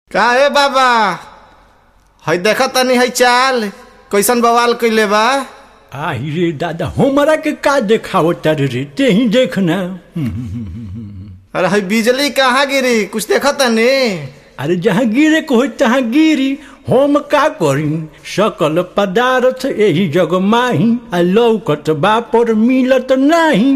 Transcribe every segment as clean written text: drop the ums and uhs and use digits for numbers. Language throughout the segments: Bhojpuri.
काहे बाबा हई देखा तनी हई चाल कैसन बवाल कइले बा। आई रे दादा हमरा के का देखावत रे ते ही देखना। अरे हई बिजली कहाँ गिरी कुछ देखा तनी। अरे जहाँ गिरे को तहाँ गिरी हम का करी सकल पदार्थ यही जग माही आ लौकत बापर मिलत नाही।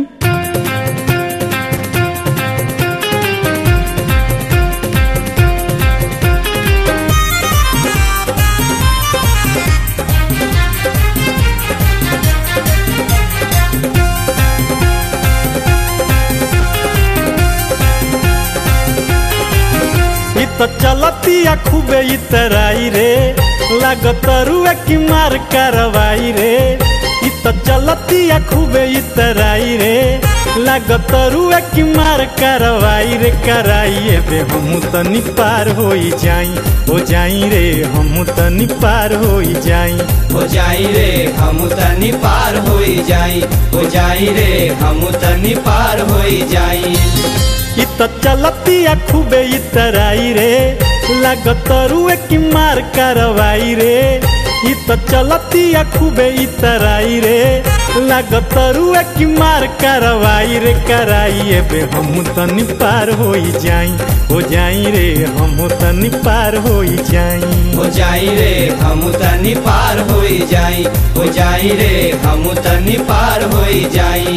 तो चलतिया खूबे इतराई रे लागत रुए की मार करवाई रे। तो चलतिया खूबे इतराई रे लागत रुए की मार करवाई रे। कराइए बे हम तनी पार होई जाई हो जाई रे हम तनी पार होई जाई हो जाई रे हम तनी पार होई जाई हो जाई रे हम तनी पार होई जाई। तो चलतिया खूबे इतराई रे लागत रुए की मार करवाई रे। तो चलतिया खूबे इतराई रे लागत रुए की मार करवाई रे। कराइए बे हम तनी पार होई जाई हो जाई रे हम तनी पार होई जाई हो जाई रे हम तनी पार होई जाई हो जाई रे हम तनी पार होई जाई।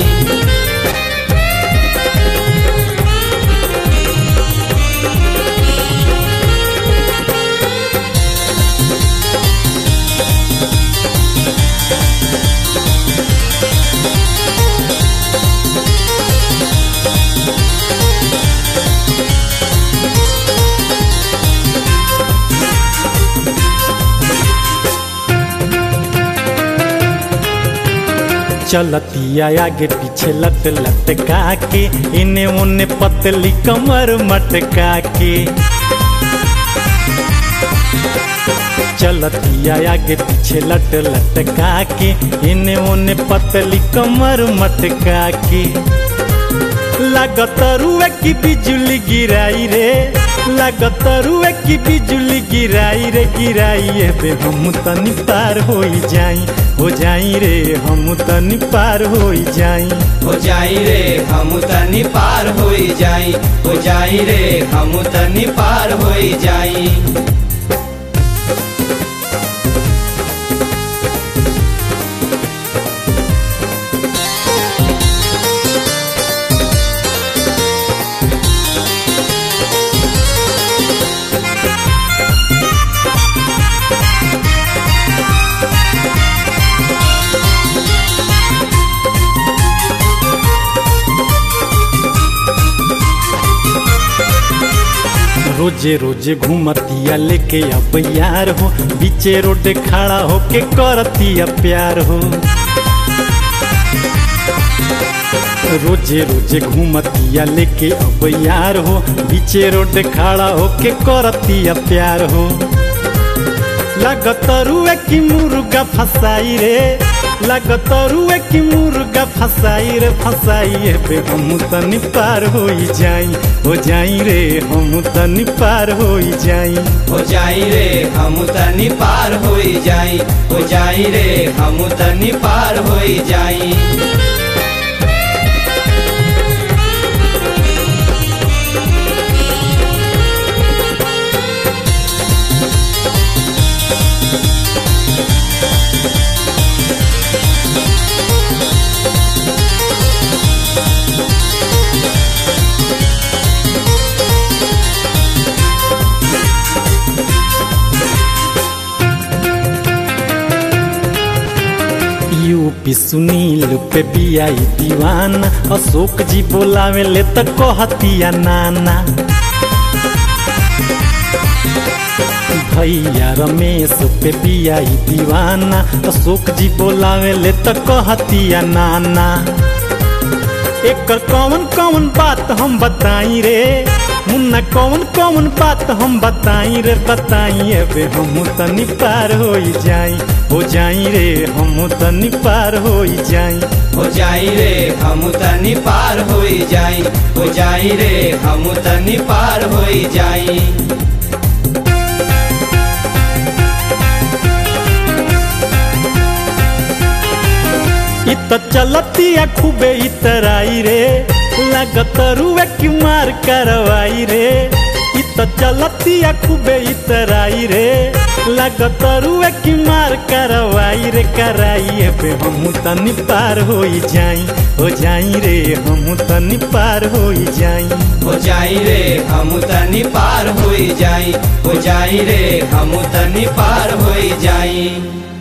चलतिया आगे पीछे लट लटका के इन्हें उन्हें पतली कमर मटका के। चलतिया आगे पीछे लट लटका के इन्हें उन्हें पतली कमर मटका के। लागत रुए की बिजली गिराई रे लागत रुए की बिजली गिराई रे। गिराइए बे हम तनी पार होई जाई हो जाई रे हम तनी पार होई जाई हो जाई रे हम तनी पार होई जाई हो जाई रे हम तनी पार होई जाई। रोजे रोजे घूमतिया लेके अब यार हो बीचे रोड खड़ा होके करतिया प्यार हो। रोजे रोजे घूमतिया लेके अब यार हो बीचे रोड खड़ा होके करतिया प्यार हो। लागत रुए की मुर्गा फसाई रे लागत रुए की मुर्गा फसाई रे। फसाई बे हम तनी पार होई जाई हो जाई रे हम तनी पार होई जाई हो जाई रे हम तनी पार होई जाई हो जाई रे हम तनी पार होई जाई। यूपी सुनील पे बियाई दीवाना अशोक जी बोलावे ले तो कहतिया नाना। भैया रमेश पे बियाई दीवाना अशोक जी बोलावे ले तो कहतिया नाना। एक कौन कौन बात हम बताई रे मुन्ना कौन कौन बात हम बताई रे। बताइए बे हम तनी पार होई जाई हो जाई रे हम तनी पार होई जाई हो जाई रे हम तनी पार होई जाई हो जाई रे हम तनी पार होई जाई। त चलतिया खूबे इतराई रे लागत रुए की मार करवाई रे त चलतिया खूबे इतराई रे लागत रुए की मार करवाई रे कराई पे हम तनी पार हो जाई रे हम तनी पार हो जाई रे हम तनी पार हो जाई रे हम तनी पार हो जाई।